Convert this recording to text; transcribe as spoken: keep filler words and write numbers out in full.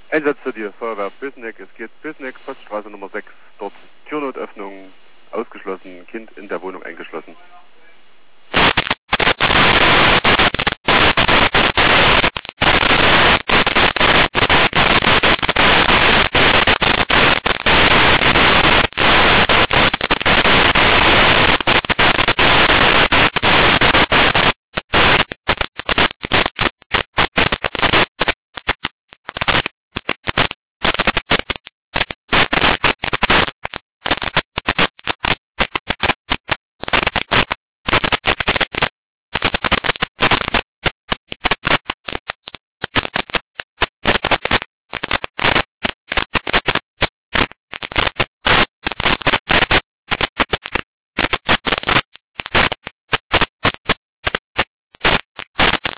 Einsatz für die Feuerwehr Bösneck. Es geht Bösneck, Poststraße Nummer sechs. Dort Türnotöffnung ausgeschlossen, Kind in der Wohnung eingeschlossen.